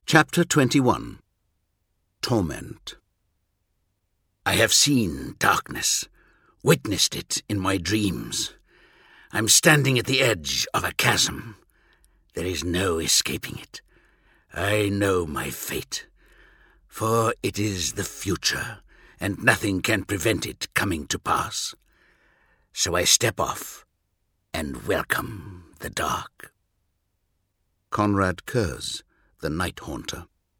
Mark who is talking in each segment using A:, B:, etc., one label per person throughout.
A: Chapter 21. Torment. I have seen darkness, witnessed it in my dreams. I'm standing at the edge of a chasm. There is no escaping it. I know my fate, for it is the future, and nothing can prevent it coming to pass. So I step off and welcome the dark. Conrad Kurz, The Night Haunter.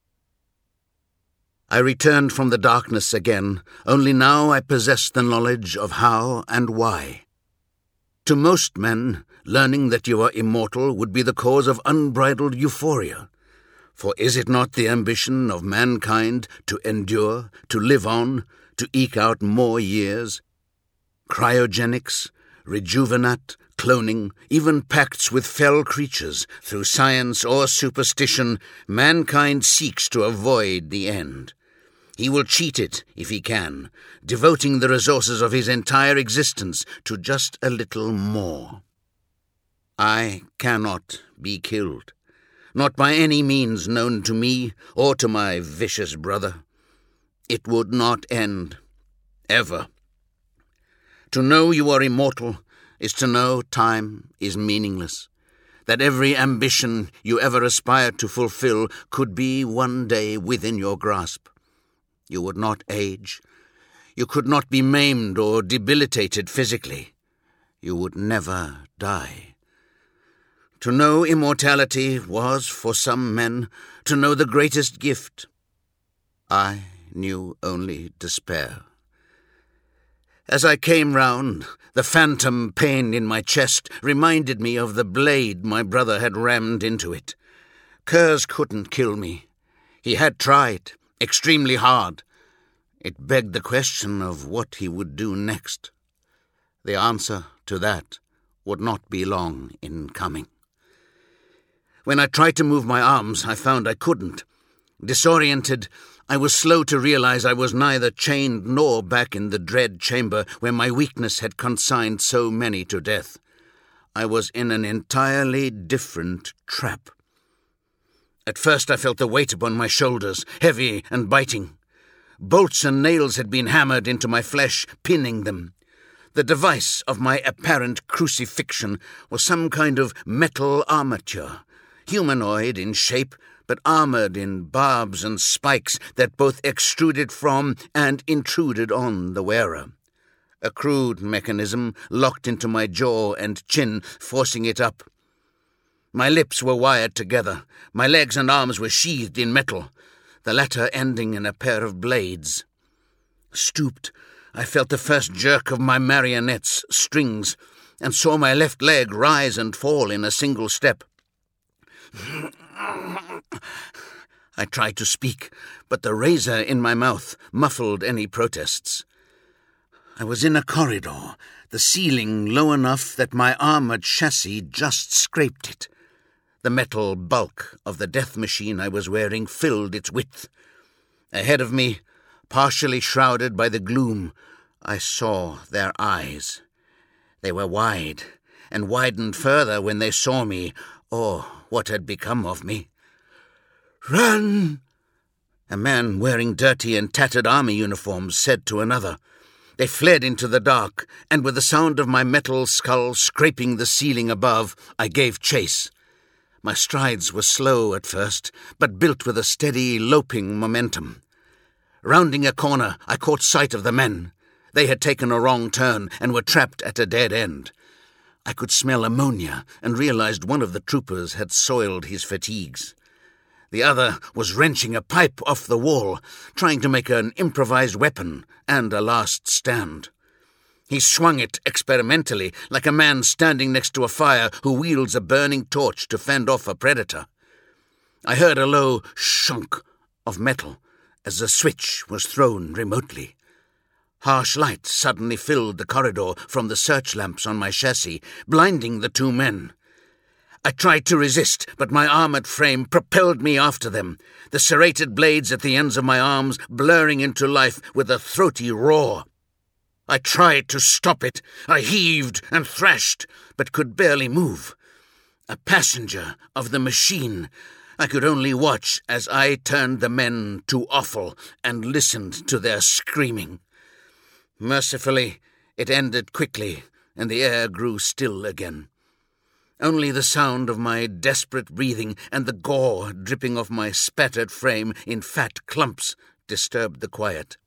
A: I returned from the darkness again, only now I possess the knowledge of how and why. To most men, learning that you are immortal would be the cause of unbridled euphoria. For is it not the ambition of mankind to endure, to live on, to eke out more years? Cryogenics, rejuvenat, cloning, even pacts with fell creatures, through science or superstition, mankind seeks to avoid the end. He will cheat it if he can, devoting the resources of his entire existence to just a little more. I cannot be killed, not by any means known to me or to my vicious brother. It would not end, ever. To know you are immortal is to know time is meaningless, that every ambition you ever aspired to fulfill could be one day within your grasp. You would not age. You could not be maimed or debilitated physically. You would never die. To know immortality was, for some men, to know the greatest gift. I knew only despair. As I came round, the phantom pain in my chest reminded me of the blade my brother had rammed into it. Kurz couldn't kill me. He had tried, extremely hard. It begged the question of what he would do next. The answer to that would not be long in coming. When I tried to move my arms, I found I couldn't. Disoriented, I was slow to realize I was neither chained nor back in the dread chamber where my weakness had consigned so many to death. I was in an entirely different trap. At first I felt the weight upon my shoulders, heavy and biting. Bolts and nails had been hammered into my flesh, pinning them. The device of my apparent crucifixion was some kind of metal armature, humanoid in shape, but armoured in barbs and spikes that both extruded from and intruded on the wearer. A crude mechanism locked into my jaw and chin, forcing it up. My lips were wired together. My legs and arms were sheathed in metal, the latter ending in a pair of blades. Stooped, I felt the first jerk of my marionette's strings and saw my left leg rise and fall in a single step. I tried to speak, but the razor in my mouth muffled any protests. I was in a corridor, the ceiling low enough that my armored chassis just scraped it. The metal bulk of the death machine I was wearing filled its width. Ahead of me, partially shrouded by the gloom, I saw their eyes. They were wide, and widened further when they saw me, or what had become of me. "Run!" a man wearing dirty and tattered army uniforms said to another. They fled into the dark, and with the sound of my metal skull scraping the ceiling above, I gave chase. My strides were slow at first, but built with a steady, loping momentum. Rounding a corner, I caught sight of the men. They had taken a wrong turn and were trapped at a dead end. I could smell ammonia and realized one of the troopers had soiled his fatigues. The other was wrenching a pipe off the wall, trying to make an improvised weapon and a last stand. He swung it experimentally, like a man standing next to a fire who wields a burning torch to fend off a predator. I heard a low shunk of metal as the switch was thrown remotely. Harsh light suddenly filled the corridor from the search lamps on my chassis, blinding the two men. I tried to resist, but my armoured frame propelled me after them, the serrated blades at the ends of my arms blurring into life with a throaty roar. I tried to stop it. I heaved and thrashed, but could barely move. A passenger of the machine, I could only watch as I turned the men to offal and listened to their screaming. Mercifully, it ended quickly, and the air grew still again. Only the sound of my desperate breathing and the gore dripping off my spattered frame in fat clumps disturbed the quiet.